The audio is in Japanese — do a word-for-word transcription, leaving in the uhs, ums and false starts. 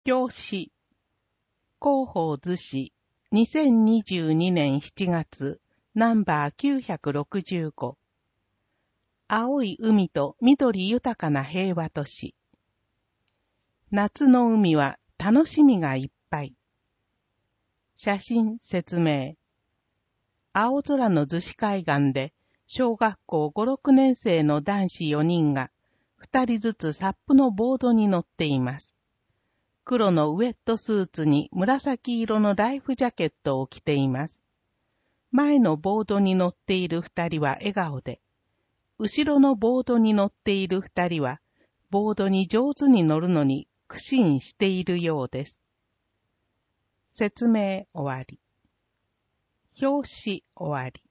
表紙、広報図紙、にせんにじゅうにねんしちがつ、ナンバーきゅうひゃくろくじゅうご。青い海と緑豊かな平和都市。夏の海は楽しみがいっぱい。写真説明。青空の逗子海岸で、小学校ご、ろくねん生の男子よにんが、ふたりずつサップのボードに乗っています。黒のウエットスーツに紫色のライフジャケットを着ています。前のボードに乗っている二人は笑顔で、後ろのボードに乗っている二人は、ボードに上手に乗るのに苦心しているようです。説明終わり。表紙終わり。